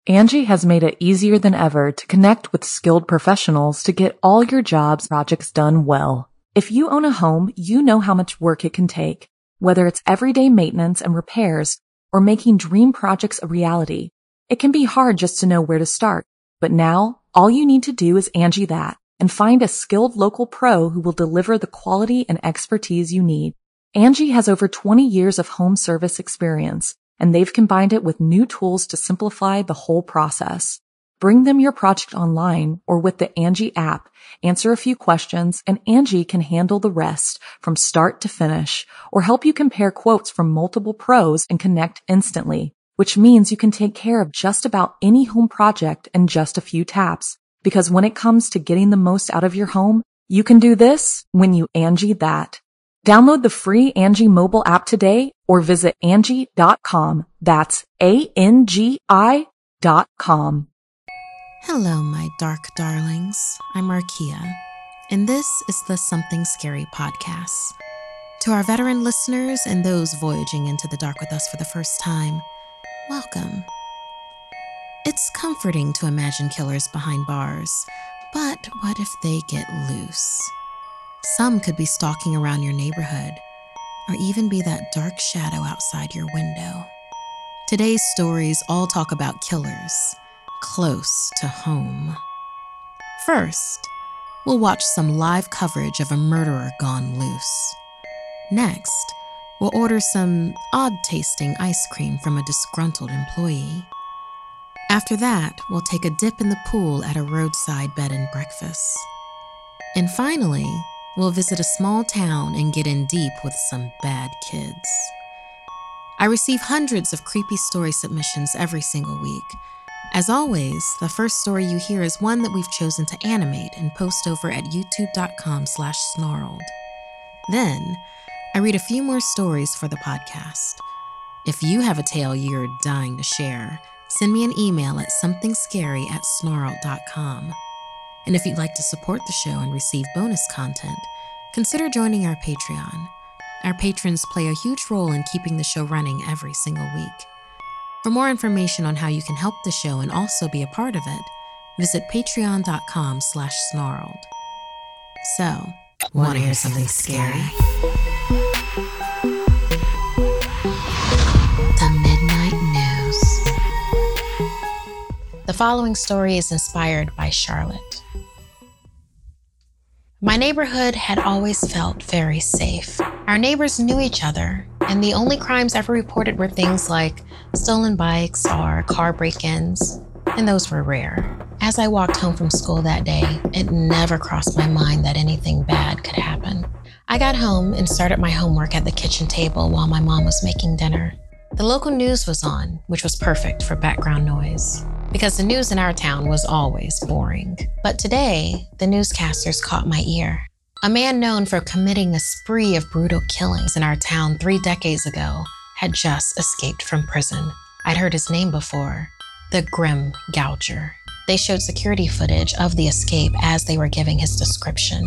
Angie has made it easier than ever to connect with skilled professionals to get all your jobs projects done well. If you own a home, you know how much work it can take, whether it's everyday maintenance and repairs or making dream projects a reality. It can be hard just to know where to start, but now all you need to do is Angie that and find a skilled local pro who will deliver the quality and expertise you need. Angie has over 20 years of home service experience, and they've combined it with new tools to simplify the whole process. Bring them your project online or with the Angie app, answer a few questions, and Angie can handle the rest from start to finish or help you compare quotes from multiple pros and connect instantly, which means you can take care of just about any home project in just a few taps. Because when it comes to getting the most out of your home, you can do this when you Angie that. Download the free Angie mobile app today or visit Angie.com. That's ANGI.com. Hello, my dark darlings. I'm Arkia, and this is the Something Scary podcast. To our veteran listeners and those voyaging into the dark with us for the first time, welcome. It's comforting to imagine killers behind bars, but what if they get loose? Some could be stalking around your neighborhood, or even be that dark shadow outside your window. Today's stories all talk about killers close to home. First, we'll watch some live coverage of a murderer gone loose. Next, we'll order some odd-tasting ice cream from a disgruntled employee. After that, we'll take a dip in the pool at a roadside bed and breakfast. And finally, we'll visit a small town and get in deep with some bad kids. I receive hundreds of creepy story submissions every single week. As always, the first story you hear is one that we've chosen to animate and post over at youtube.com/snarled. Then, I read a few more stories for the podcast. If you have a tale you're dying to share, send me an email at somethingscary@snarled.com. And if you'd like to support the show and receive bonus content, consider joining our Patreon. Our patrons play a huge role in keeping the show running every single week. For more information on how you can help the show and also be a part of it, visit patreon.com/snarled. So, want to hear something scary? The Midnight News. The following story is inspired by Charlotte. My neighborhood had always felt very safe. Our neighbors knew each other, and the only crimes ever reported were things like stolen bikes or car break-ins, and those were rare. As I walked home from school that day, it never crossed my mind that anything bad could happen. I got home and started my homework at the kitchen table while my mom was making dinner. The local news was on, which was perfect for background noise, because the news in our town was always boring. But today, the newscasters caught my ear. A man known for committing a spree of brutal killings in our town 3 decades ago had just escaped from prison. I'd heard his name before, the Grim Gouger. They showed security footage of the escape as they were giving his description.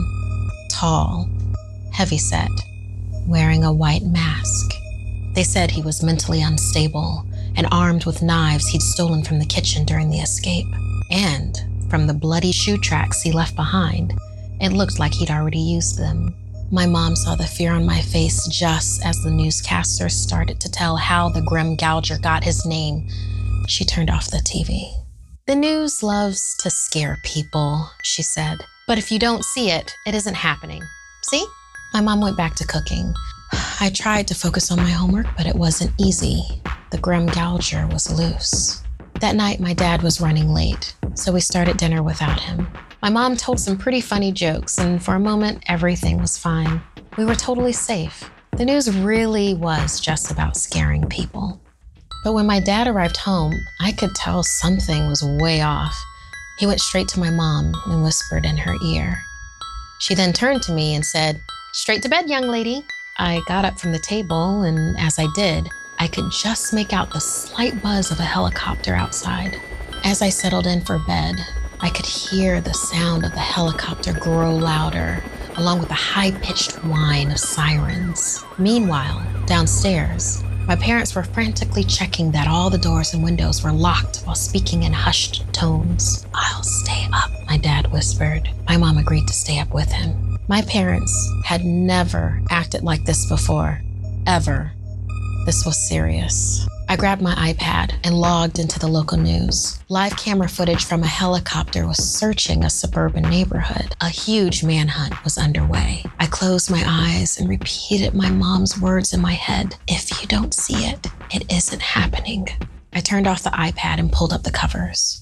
Tall, heavyset, wearing a white mask. They said he was mentally unstable and armed with knives he'd stolen from the kitchen during the escape. And from the bloody shoe tracks he left behind, it looked like he'd already used them. My mom saw the fear on my face just as the newscaster started to tell how the Grim Gouger got his name. She turned off the TV. The news loves to scare people, she said. But if you don't see it, it isn't happening. See? My mom went back to cooking. I tried to focus on my homework, but it wasn't easy. The Grim Gouger was loose. That night, my dad was running late, so we started dinner without him. My mom told some pretty funny jokes, and for a moment, everything was fine. We were totally safe. The news really was just about scaring people. But when my dad arrived home, I could tell something was way off. He went straight to my mom and whispered in her ear. She then turned to me and said, "Straight to bed, young lady." I got up from the table, and as I did, I could just make out the slight buzz of a helicopter outside. As I settled in for bed, I could hear the sound of the helicopter grow louder, along with the high-pitched whine of sirens. Meanwhile, downstairs, My parents were frantically checking that all the doors and windows were locked while speaking in hushed tones. "I'll stay up," my dad whispered. My mom agreed to stay up with him. My parents had never acted like this before, ever. This was serious. I grabbed my iPad and logged into the local news. Live camera footage from a helicopter was searching a suburban neighborhood. A huge manhunt was underway. I closed my eyes and repeated my mom's words in my head. "If you don't see it, it isn't happening." I turned off the iPad and pulled up the covers.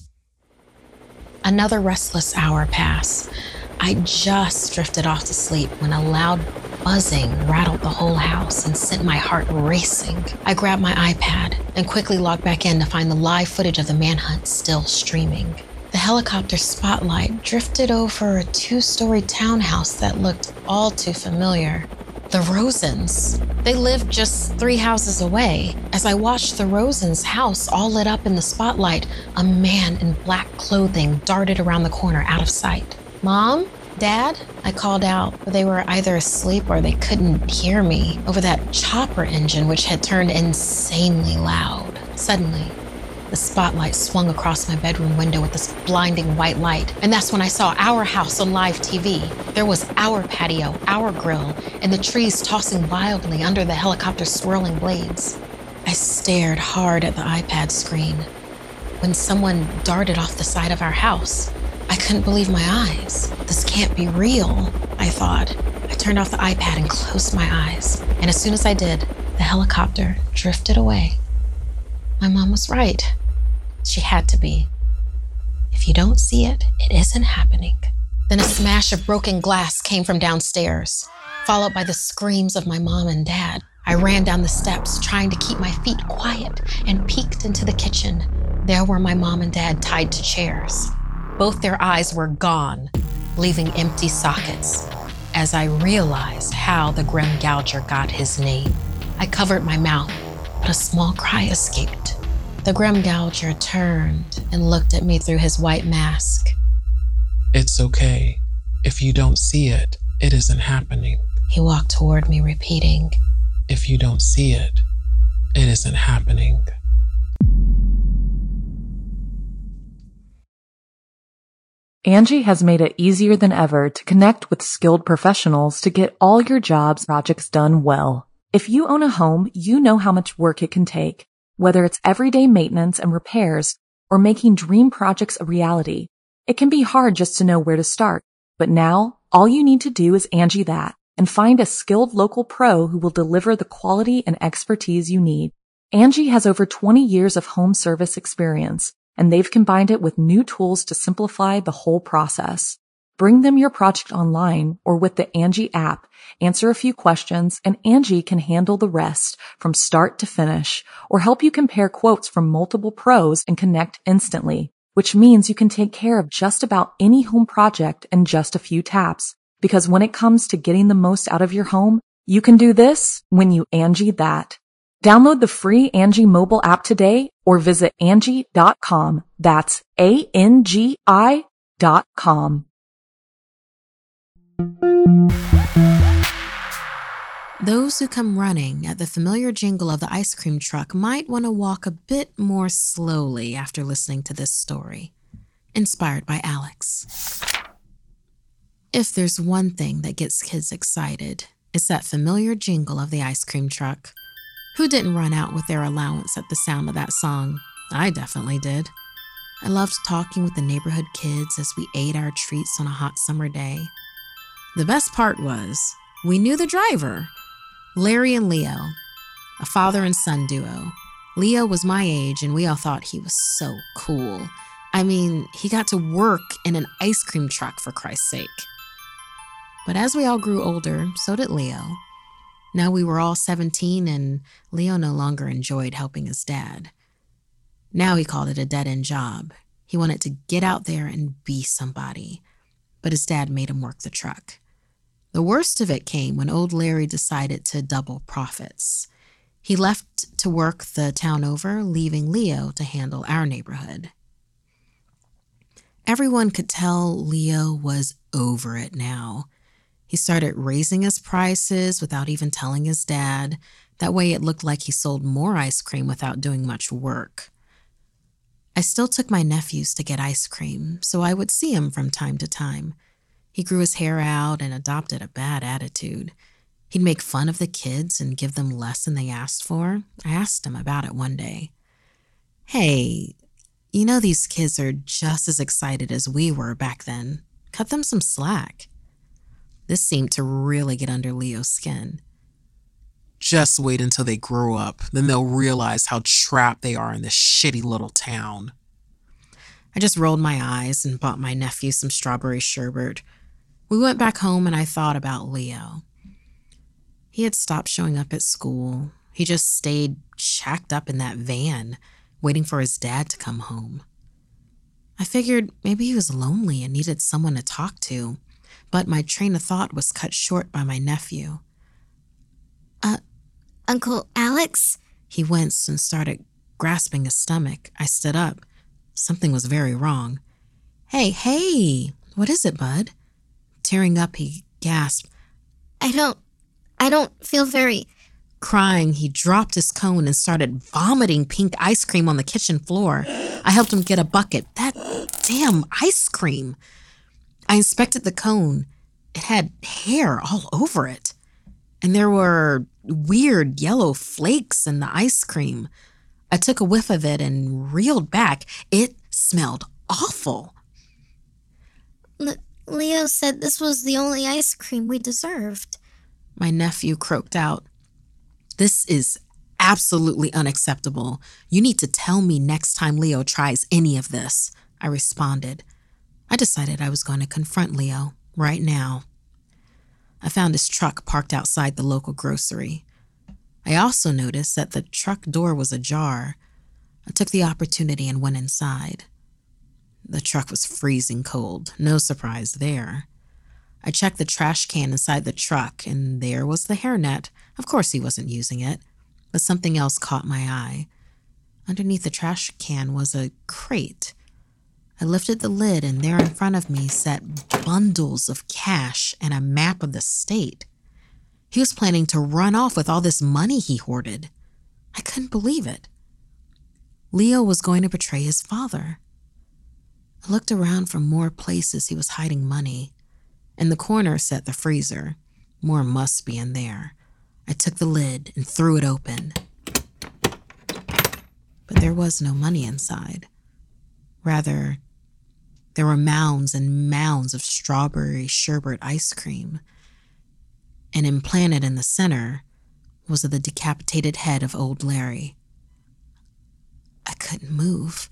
Another restless hour passed. I just drifted off to sleep when a loud buzzing rattled the whole house and sent my heart racing. I grabbed my iPad and quickly logged back in to find the live footage of the manhunt still streaming. The helicopter spotlight drifted over a 2-story townhouse that looked all too familiar. The Rosens. They lived just 3 houses away. As I watched the Rosens' house all lit up in the spotlight, a man in black clothing darted around the corner out of sight. "Mom? Dad?" I called out, but they were either asleep or they couldn't hear me over that chopper engine which had turned insanely loud. Suddenly, the spotlight swung across my bedroom window with this blinding white light, and that's when I saw our house on live TV. There was our patio, our grill, and the trees tossing wildly under the helicopter's swirling blades. I stared hard at the iPad screen when someone darted off the side of our house. I couldn't believe my eyes. This can't be real, I thought. I turned off the iPad and closed my eyes. And as soon as I did, the helicopter drifted away. My mom was right. She had to be. If you don't see it, it isn't happening. Then a smash of broken glass came from downstairs, followed by the screams of my mom and dad. I ran down the steps, trying to keep my feet quiet, and peeked into the kitchen. There were my mom and dad tied to chairs. Both their eyes were gone, leaving empty sockets. As I realized how the Grim Gouger got his name, I covered my mouth, but a small cry escaped. The Grim Gouger turned and looked at me through his white mask. "It's okay. If you don't see it, it isn't happening." He walked toward me, repeating, "If you don't see it, it isn't happening." Angie has made it easier than ever to connect with skilled professionals to get all your jobs projects done well. If you own a home, you know how much work it can take, whether it's everyday maintenance and repairs or making dream projects a reality. It can be hard just to know where to start, but now all you need to do is Angie that and find a skilled local pro who will deliver the quality and expertise you need. Angie has over 20 years of home service experience, and they've combined it with new tools to simplify the whole process. Bring them your project online or with the Angie app, answer a few questions, and Angie can handle the rest from start to finish or help you compare quotes from multiple pros and connect instantly, which means you can take care of just about any home project in just a few taps. Because when it comes to getting the most out of your home, you can do this when you Angie that. Download the free Angie mobile app today or visit Angie.com. That's ANGI.com. Those who come running at the familiar jingle of the ice cream truck might want to walk a bit more slowly after listening to this story. Inspired by Alex. If there's one thing that gets kids excited, it's that familiar jingle of the ice cream truck. Who didn't run out with their allowance at the sound of that song? I definitely did. I loved talking with the neighborhood kids as we ate our treats on a hot summer day. The best part was, we knew the driver, Larry and Leo, a father and son duo. Leo was my age and we all thought he was so cool. I mean, he got to work in an ice cream truck for Christ's sake. But as we all grew older, so did Leo. Now we were all 17 and Leo no longer enjoyed helping his dad. Now he called it a dead-end job. He wanted to get out there and be somebody, but his dad made him work the truck. The worst of it came when old Larry decided to double profits. He left to work the town over, leaving Leo to handle our neighborhood. Everyone could tell Leo was over it now. He started raising his prices without even telling his dad, That way it looked like he sold more ice cream without doing much work. I still took my nephews to get ice cream, so I would see him from time to time. He grew his hair out and adopted a bad attitude. He'd make fun of the kids and give them less than they asked for. I asked him about it one day. Hey, you know these kids are just as excited as we were back then. Cut them some slack. This seemed to really get under Leo's skin. Just wait until they grow up. Then they'll realize how trapped they are in this shitty little town. I just rolled my eyes and bought my nephew some strawberry sherbet. We went back home and I thought about Leo. He had stopped showing up at school. He just stayed shacked up in that van, waiting for his dad to come home. I figured maybe he was lonely and needed someone to talk to, but my train of thought was cut short by my nephew. Uncle Alex? He winced and started grasping his stomach. I stood up. Something was very wrong. Hey, what is it, bud? Tearing up, he gasped. I don't feel very... Crying, he dropped his cone and started vomiting pink ice cream on the kitchen floor. I helped him get a bucket. That damn ice cream. I inspected the cone. It had hair all over it. And there were weird yellow flakes in the ice cream. I took a whiff of it and reeled back. It smelled awful. Leo said this was the only ice cream we deserved. My nephew croaked out. This is absolutely unacceptable. You need to tell me next time Leo tries any of this, I responded. I decided I was going to confront Leo right now. I found his truck parked outside the local grocery. I also noticed that the truck door was ajar. I took the opportunity and went inside. The truck was freezing cold. No surprise there. I checked the trash can inside the truck, and there was the hairnet. Of course he wasn't using it, but something else caught my eye. Underneath the trash can was a crate. I lifted the lid, and there in front of me sat bundles of cash and a map of the state. He was planning to run off with all this money he hoarded. I couldn't believe it. Leo was going to betray his father. I looked around for more places he was hiding money. In the corner sat the freezer. More must be in there. I took the lid and threw it open. But there was no money inside. Rather, there were mounds and mounds of strawberry sherbet ice cream. And implanted in the center was the decapitated head of old Larry. I couldn't move.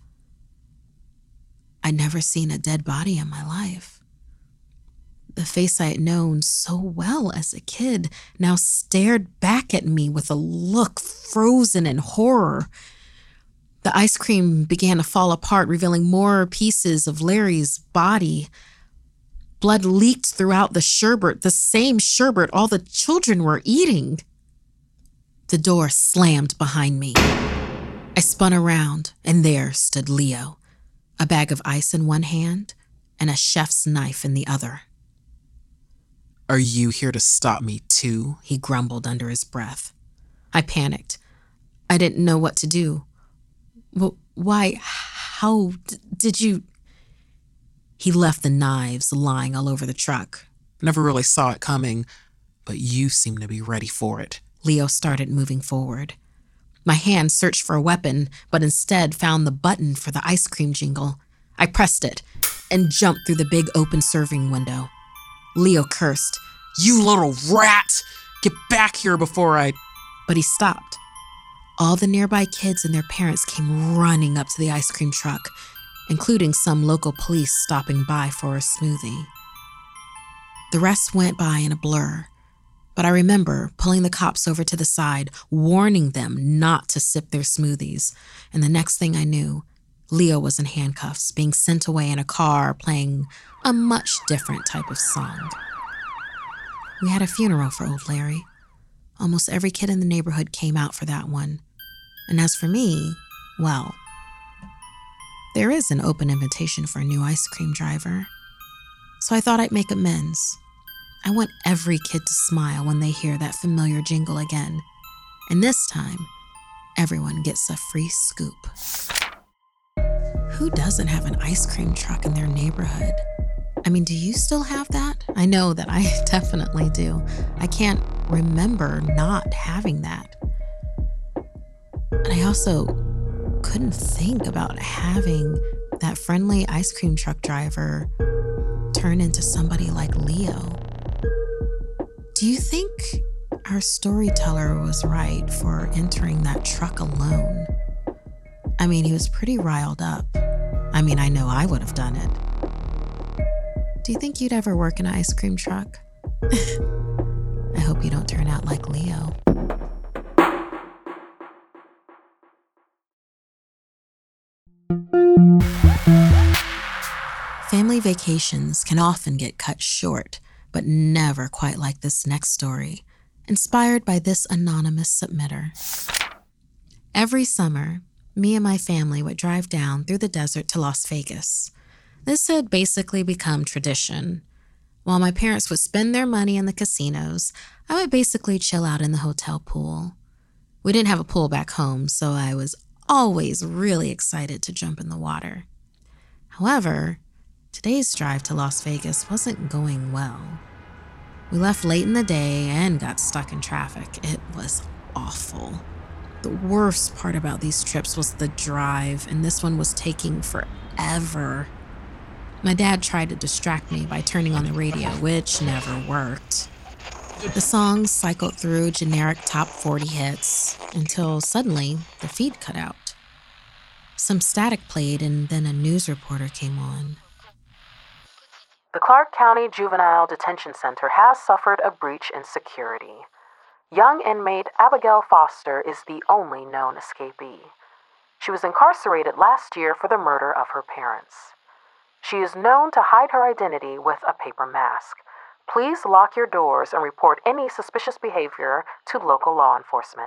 I'd never seen a dead body in my life. The face I had known so well as a kid now stared back at me with a look frozen in horror. The ice cream began to fall apart, revealing more pieces of Larry's body. Blood leaked throughout the sherbet, the same sherbet all the children were eating. The door slammed behind me. I spun around, and there stood Leo, a bag of ice in one hand and a chef's knife in the other. Are you here to stop me too? He grumbled under his breath. I panicked. I didn't know what to do. Why? How did you... He left the knives lying all over the truck. Never really saw it coming, but you seem to be ready for it. Leo started moving forward. My hand searched for a weapon, but instead found the button for the ice cream jingle. I pressed it and jumped through the big open serving window. Leo cursed. You little rat! Get back here before I... But he stopped. All the nearby kids and their parents came running up to the ice cream truck, including some local police stopping by for a smoothie. The rest went by in a blur, but I remember pulling the cops over to the side, warning them not to sip their smoothies, and the next thing I knew, Leo was in handcuffs, being sent away in a car playing a much different type of song. We had a funeral for old Larry. Almost every kid in the neighborhood came out for that one. And as for me, well, there is an open invitation for a new ice cream driver. So I thought I'd make amends. I want every kid to smile when they hear that familiar jingle again. And this time, everyone gets a free scoop. Who doesn't have an ice cream truck in their neighborhood? I mean, do you still have that? I know that I definitely do. I can't remember not having that. And I also couldn't think about having that friendly ice cream truck driver turn into somebody like Leo. Do you think our storyteller was right for entering that truck alone? I mean, he was pretty riled up. I mean, I know I would have done it. Do you think you'd ever work in an ice cream truck? I hope you don't turn out like Leo. Family vacations can often get cut short, but never quite like this next story, inspired by this anonymous submitter. Every summer, me and my family would drive down through the desert to Las Vegas. This had basically become tradition. While my parents would spend their money in the casinos, I would basically chill out in the hotel pool. We didn't have a pool back home, so I was always really excited to jump in the water. However, today's drive to Las Vegas wasn't going well. We left late in the day and got stuck in traffic. It was awful. The worst part about these trips was the drive, and this one was taking forever. My dad tried to distract me by turning on the radio, which never worked. The songs cycled through generic top 40 hits until suddenly the feed cut out. Some static played and then a news reporter came on. The Clark County Juvenile Detention Center has suffered a breach in security. Young inmate Abigail Foster is the only known escapee. She was incarcerated last year for the murder of her parents. She is known to hide her identity with a paper mask. Please lock your doors and report any suspicious behavior to local law enforcement.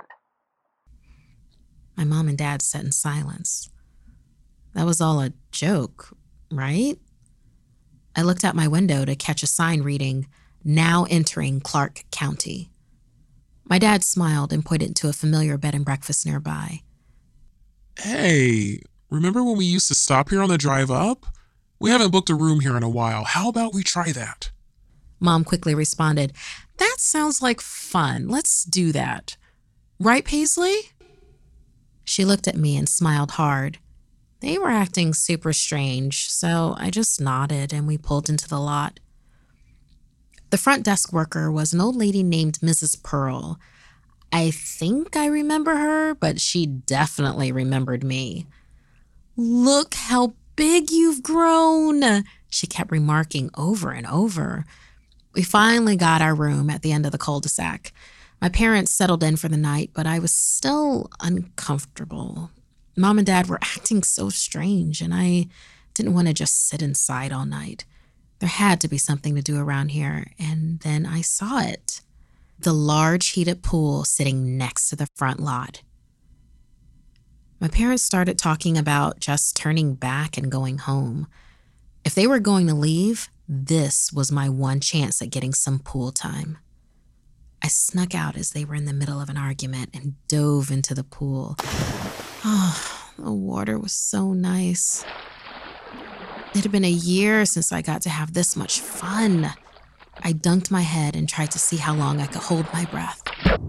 My mom and dad sat in silence. That was all a joke, right? I looked out my window to catch a sign reading, "Now entering Clark County." My dad smiled and pointed to a familiar bed and breakfast nearby. Hey, remember when we used to stop here on the drive up? We haven't booked a room here in a while. How about we try that? Mom quickly responded, "That sounds like fun. Let's do that. Right, Paisley?" She looked at me and smiled hard. They were acting super strange, so I just nodded and we pulled into the lot. The front desk worker was an old lady named Mrs. Pearl. I think I remember her, but she definitely remembered me. "Look how big you've grown," she kept remarking over and over. We finally got our room at the end of the cul-de-sac. My parents settled in for the night, but I was still uncomfortable. Mom and Dad were acting so strange, and I didn't want to just sit inside all night. There had to be something to do around here, and then I saw it. The large heated pool sitting next to the front lot. My parents started talking about just turning back and going home. If they were going to leave, this was my one chance at getting some pool time. I snuck out as they were in the middle of an argument and dove into the pool. Oh, the water was so nice. It had been a year since I got to have this much fun. I dunked my head and tried to see how long I could hold my breath.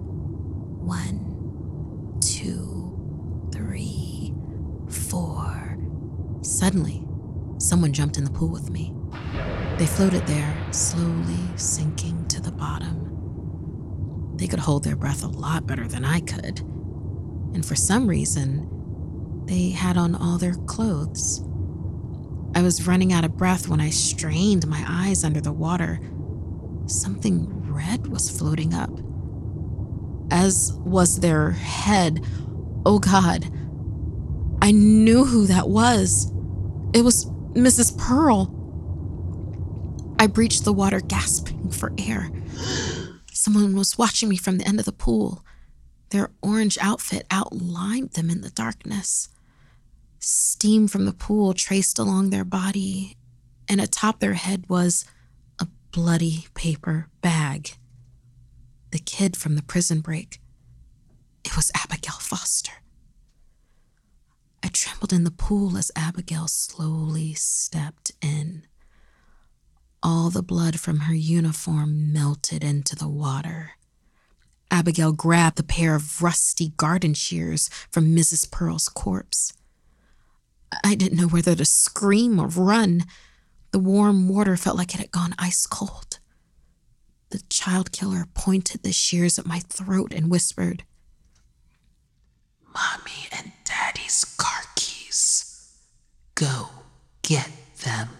1, 2, 3, 4. Suddenly, someone jumped in the pool with me. They floated there, slowly sinking to the bottom. They could hold their breath a lot better than I could. And for some reason, they had on all their clothes. I was running out of breath when I strained my eyes under the water. Something red was floating up, as was their head. Oh God, I knew who that was. It was Mrs. Pearl. I breached the water, gasping for air. Someone was watching me from the end of the pool. Their orange outfit outlined them in the darkness. Steam from the pool traced along their body, and atop their head was a bloody paper bag. The kid from the prison break. It was Abigail Foster. I trembled in the pool as Abigail slowly stepped in. All the blood from her uniform melted into the water. Abigail grabbed the pair of rusty garden shears from Mrs. Pearl's corpse. I didn't know whether to scream or run. The warm water felt like it had gone ice cold. The child killer pointed the shears at my throat and whispered, "Mommy and Daddy's car keys. Go get them."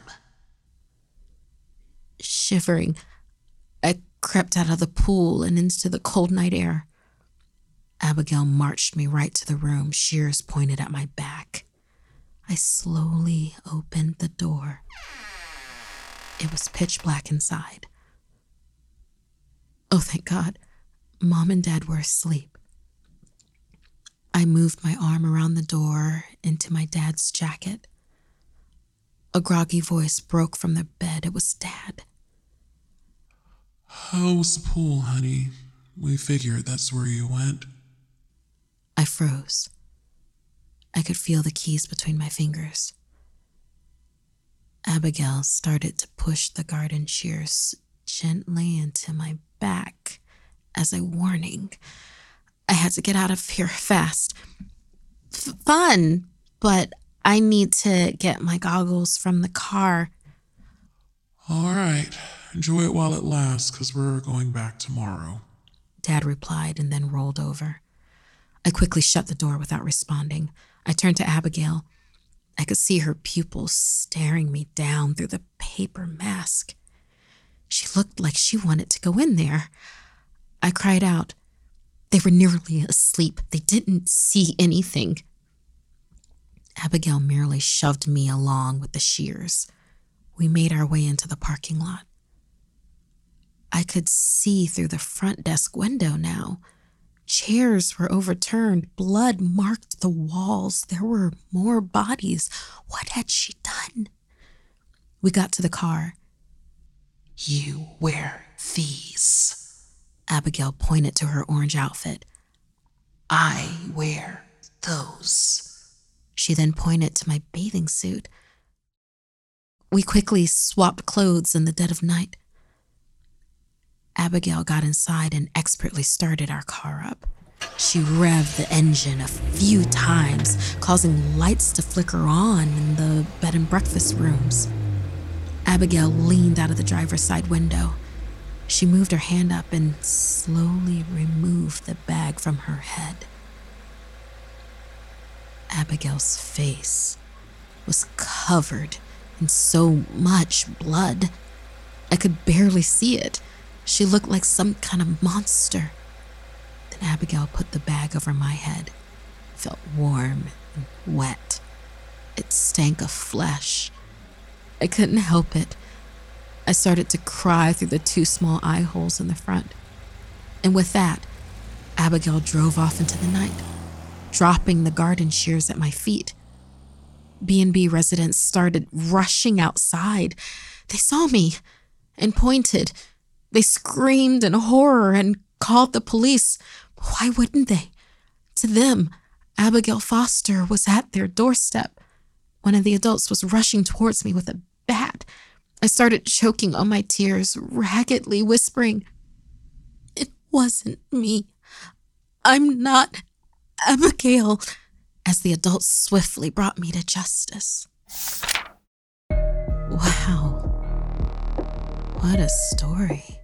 Shivering, I crept out of the pool and into the cold night air. Abigail marched me right to the room, shears pointed at my back. I slowly opened the door. It was pitch black inside. Oh, thank God. Mom and Dad were asleep. I moved my arm around the door into my dad's jacket. A groggy voice broke from the bed. It was Dad. "How was the pool, honey? We figured that's where you went." I froze. I could feel the keys between my fingers. Abigail started to push the garden shears gently into my back as a warning. I had to get out of here fast. Fun, but I need to get my goggles from the car. "All right, enjoy it while it lasts, because we're going back tomorrow," Dad replied and then rolled over. I quickly shut the door without responding. I turned to Abigail. I could see her pupils staring me down through the paper mask. She looked like she wanted to go in there. I cried out. They were nearly asleep. They didn't see anything. Abigail merely shoved me along with the shears. We made our way into the parking lot. I could see through the front desk window now. Chairs were overturned. Blood marked the walls. There were more bodies. What had she done? We got to the car. "You wear these." Abigail pointed to her orange outfit. "I wear those." She then pointed to my bathing suit. We quickly swapped clothes in the dead of night. Abigail got inside and expertly started our car up. She revved the engine a few times, causing lights to flicker on in the bed and breakfast rooms. Abigail leaned out of the driver's side window. She moved her hand up and slowly removed the bag from her head. Abigail's face was covered in so much blood, I could barely see it. She looked like some kind of monster. Then Abigail put the bag over my head. It felt warm and wet. It stank of flesh. I couldn't help it. I started to cry through the 2 small eye holes in the front. And with that, Abigail drove off into the night, dropping the garden shears at my feet. B&B residents started rushing outside. They saw me and pointed. They screamed in horror and called the police. Why wouldn't they? To them, Abigail Foster was at their doorstep. One of the adults was rushing towards me with a bat. I started choking on my tears, raggedly whispering, "It wasn't me. I'm not Abigail," as the adults swiftly brought me to justice. Wow. What a story.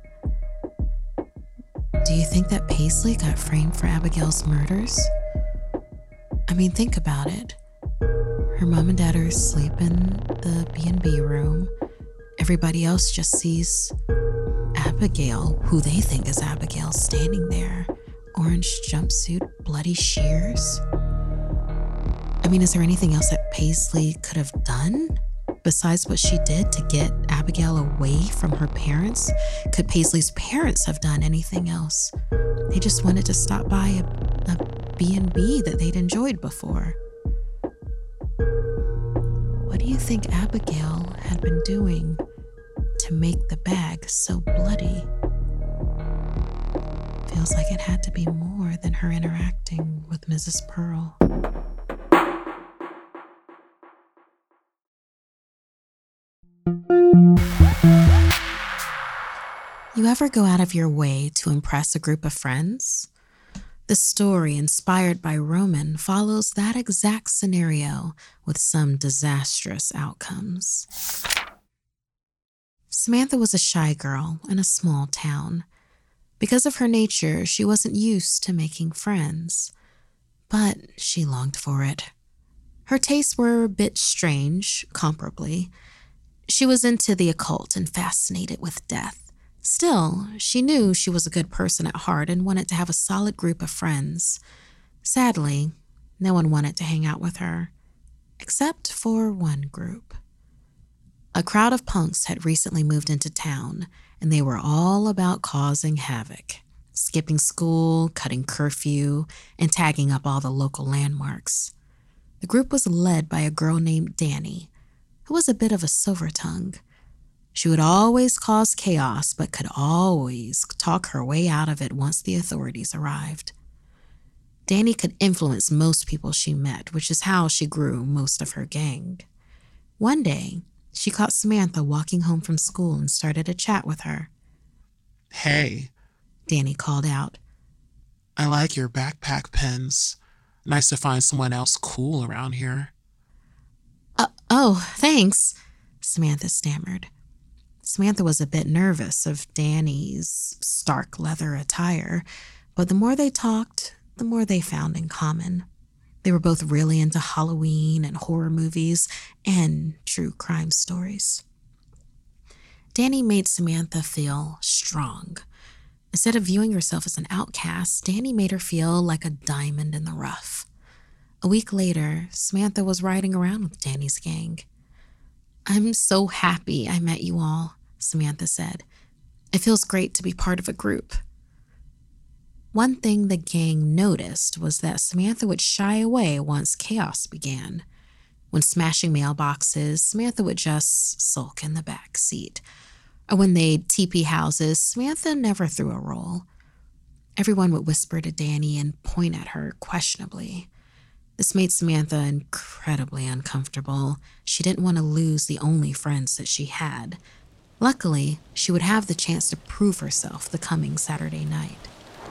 Do you think that Paisley got framed for Abigail's murders? I mean, think about it. Her mom and dad are asleep in the B&B room. Everybody else just sees Abigail, who they think is Abigail, standing there. Orange jumpsuit, bloody shears. I mean, is there anything else that Paisley could have done besides what she did to get Abigail away from her parents? Could Paisley's parents have done anything else? They just wanted to stop by a B&B that they'd enjoyed before. What do you think Abigail had been doing to make the bag so bloody? Feels like it had to be more than her interacting with Mrs. Pearl. You ever go out of your way to impress a group of friends? The story, inspired by Roman, follows that exact scenario with some disastrous outcomes. Samantha was a shy girl in a small town. Because of her nature, she wasn't used to making friends, but she longed for it. Her tastes were a bit strange, comparably. She was into the occult and fascinated with death. Still, she knew she was a good person at heart and wanted to have a solid group of friends. Sadly, no one wanted to hang out with her, except for one group. A crowd of punks had recently moved into town, and they were all about causing havoc, skipping school, cutting curfew, and tagging up all the local landmarks. The group was led by a girl named Danny, who was a bit of a silver tongue. She would always cause chaos, but could always talk her way out of it once the authorities arrived. Danny could influence most people she met, which is how she grew most of her gang. One day, she caught Samantha walking home from school and started a chat with her. Hey, Danny called out. I like your backpack pins. Nice to find someone else cool around here. Oh, thanks, Samantha stammered. Samantha was a bit nervous of Danny's stark leather attire, but the more they talked, the more they found in common. They were both really into Halloween and horror movies and true crime stories. Danny made Samantha feel strong. Instead of viewing herself as an outcast, Danny made her feel like a diamond in the rough. A week later, Samantha was riding around with Danny's gang. "I'm so happy I met you all," Samantha said. "It feels great to be part of a group." One thing the gang noticed was that Samantha would shy away once chaos began. When smashing mailboxes, Samantha would just sulk in the back seat. Or when they'd teepee houses, Samantha never threw a roll. Everyone would whisper to Danny and point at her questionably. This made Samantha incredibly uncomfortable. She didn't want to lose the only friends that she had. Luckily, she would have the chance to prove herself the coming Saturday night.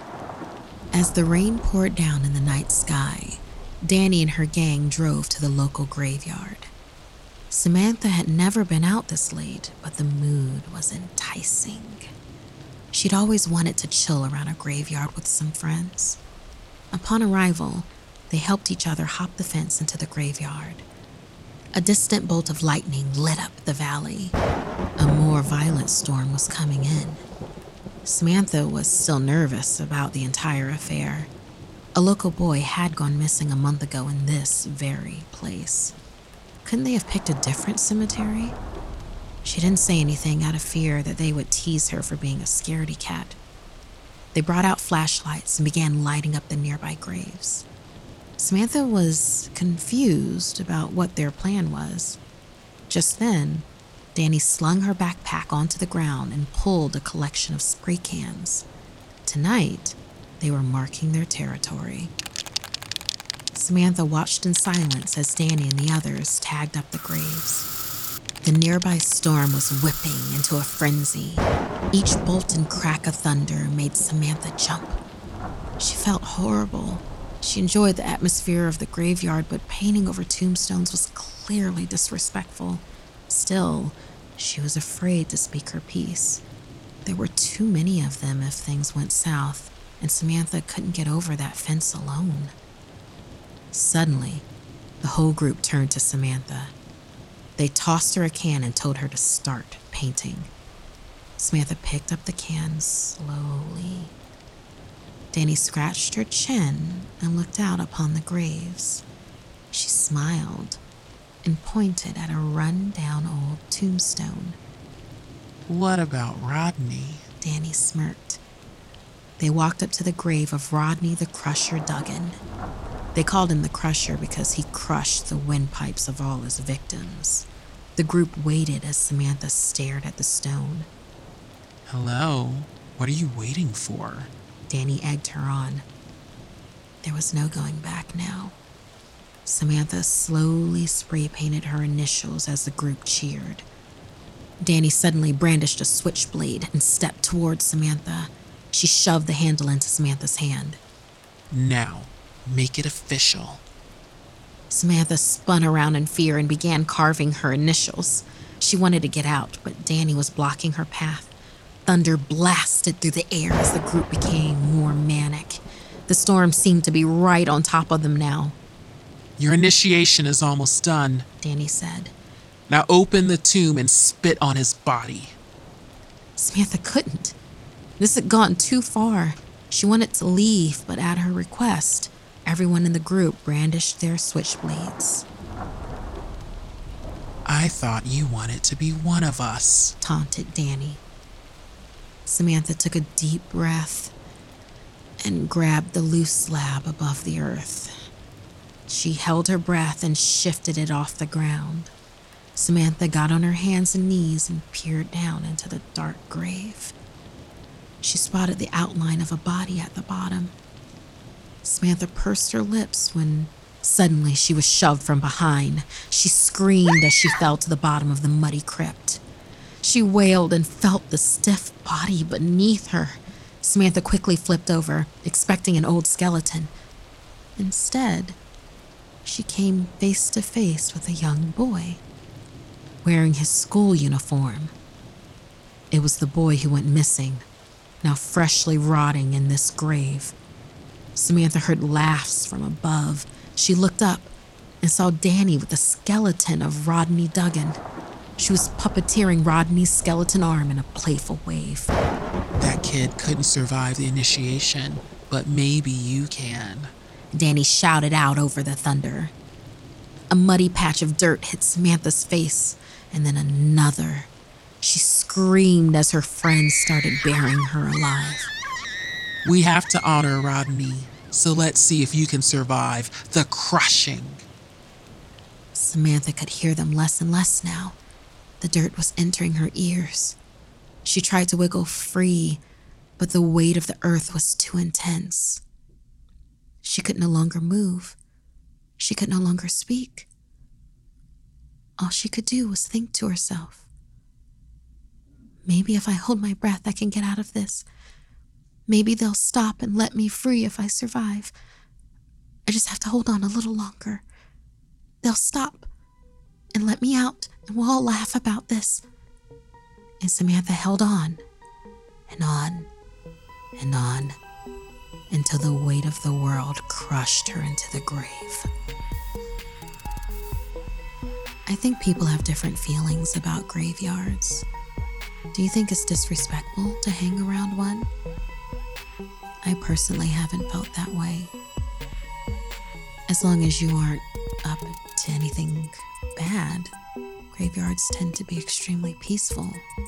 As the rain poured down in the night sky, Danny and her gang drove to the local graveyard. Samantha had never been out this late, but the mood was enticing. She'd always wanted to chill around a graveyard with some friends. Upon arrival, they helped each other hop the fence into the graveyard. A distant bolt of lightning lit up the valley. A more violent storm was coming in. Samantha was still nervous about the entire affair. A local boy had gone missing a month ago in this very place. Couldn't they have picked a different cemetery? She didn't say anything out of fear that they would tease her for being a scaredy cat. They brought out flashlights and began lighting up the nearby graves. Samantha was confused about what their plan was. Just then, Danny slung her backpack onto the ground and pulled a collection of spray cans. Tonight, they were marking their territory. Samantha watched in silence as Danny and the others tagged up the graves. The nearby storm was whipping into a frenzy. Each bolt and crack of thunder made Samantha jump. She felt horrible. She enjoyed the atmosphere of the graveyard, but painting over tombstones was clearly disrespectful. Still, she was afraid to speak her piece. There were too many of them if things went south, and Samantha couldn't get over that fence alone. Suddenly, the whole group turned to Samantha. They tossed her a can and told her to start painting. Samantha picked up the can slowly. Danny scratched her chin and looked out upon the graves. She smiled and pointed at a run-down old tombstone. What about Rodney? Danny smirked. They walked up to the grave of Rodney the Crusher Duggan. They called him the Crusher because he crushed the windpipes of all his victims. The group waited as Samantha stared at the stone. Hello? What are you waiting for? Danny egged her on. There was no going back now. Samantha slowly spray painted her initials as the group cheered. Danny suddenly brandished a switchblade and stepped towards Samantha. She shoved the handle into Samantha's hand. Now, make it official. Samantha spun around in fear and began carving her initials. She wanted to get out, but Danny was blocking her path. Thunder blasted through the air as the group became more manic. The storm seemed to be right on top of them now. Your initiation is almost done, Danny said. Now open the tomb and spit on his body. Samantha couldn't. This had gone too far. She wanted to leave, but at her request, everyone in the group brandished their switchblades. I thought you wanted to be one of us, taunted Danny. Samantha took a deep breath and grabbed the loose slab above the earth. She held her breath and shifted it off the ground. Samantha got on her hands and knees and peered down into the dark grave. She spotted the outline of a body at the bottom. Samantha pursed her lips when suddenly she was shoved from behind. She screamed as she fell to the bottom of the muddy crypt. She wailed and felt the stiff body beneath her. Samantha quickly flipped over, expecting an old skeleton. Instead, she came face to face with a young boy, wearing his school uniform. It was the boy who went missing, now freshly rotting in this grave. Samantha heard laughs from above. She looked up and saw Danny with the skeleton of Rodney Duggan. She was puppeteering Rodney's skeleton arm in a playful wave. That kid couldn't survive the initiation, but maybe you can. Danny shouted out over the thunder. A muddy patch of dirt hit Samantha's face, and then another. She screamed as her friends started burying her alive. We have to honor Rodney, so let's see if you can survive the crushing. Samantha could hear them less and less now. The dirt was entering her ears. She tried to wiggle free, but the weight of the earth was too intense. She could no longer move. She could no longer speak. All she could do was think to herself, maybe if I hold my breath, I can get out of this. Maybe they'll stop and let me free if I survive. I just have to hold on a little longer. They'll stop and let me out, and we'll all laugh about this. And Samantha held on and on and on until the weight of the world crushed her into the grave. I think people have different feelings about graveyards. Do you think it's disrespectful to hang around one? I personally haven't felt that way. As long as you aren't up to anything bad, graveyards tend to be extremely peaceful.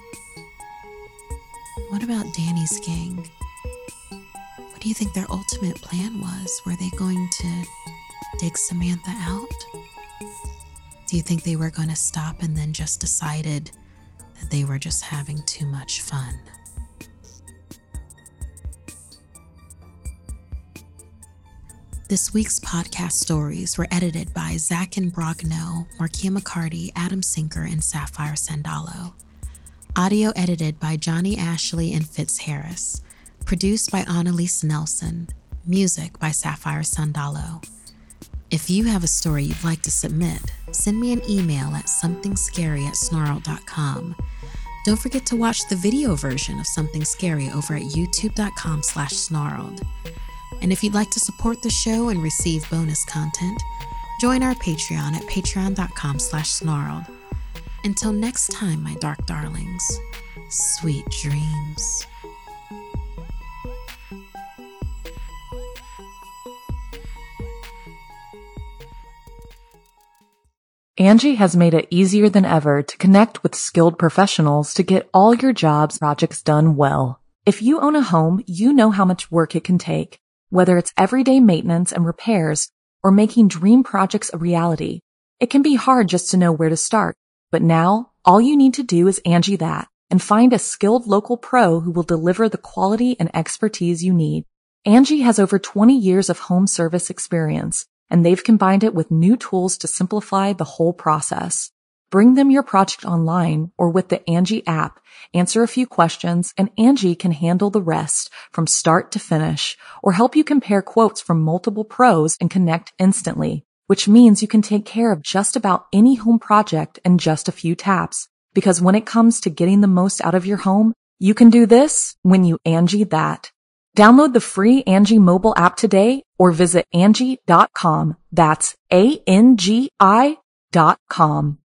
What about Danny's gang? What do you think their ultimate plan was? Were they going to dig Samantha out? Do you think they were going to stop and then just decided that they were just having too much fun? This week's podcast stories were edited by Zach and Brogno, Markia McCarty, Adam Sinker, and Sapphire Sandalo. Audio edited by Johnny Ashley and Fitz Harris. Produced by Annalise Nelson. Music by Sapphire Sandalo. If you have a story you'd like to submit, send me an email at somethingscary@snarled.com. Don't forget to watch the video version of Something Scary over at youtube.com/snarled. And if you'd like to support the show and receive bonus content, join our Patreon at patreon.com/snarled. Until next time, my dark darlings, sweet dreams. Angie has made it easier than ever to connect with skilled professionals to get all your jobs projects done well. If you own a home, you know how much work it can take, whether it's everyday maintenance and repairs or making dream projects a reality. It can be hard just to know where to start, but now all you need to do is Angie that and find a skilled local pro who will deliver the quality and expertise you need. Angie has over 20 years of home service experience, and they've combined it with new tools to simplify the whole process. Bring them your project online or with the Angie app, answer a few questions, and Angie can handle the rest from start to finish, or help you compare quotes from multiple pros and connect instantly, which means you can take care of just about any home project in just a few taps. Because when it comes to getting the most out of your home, you can do this when you Angie that. Download the free Angie mobile app today or visit Angie.com. That's ANGI.com.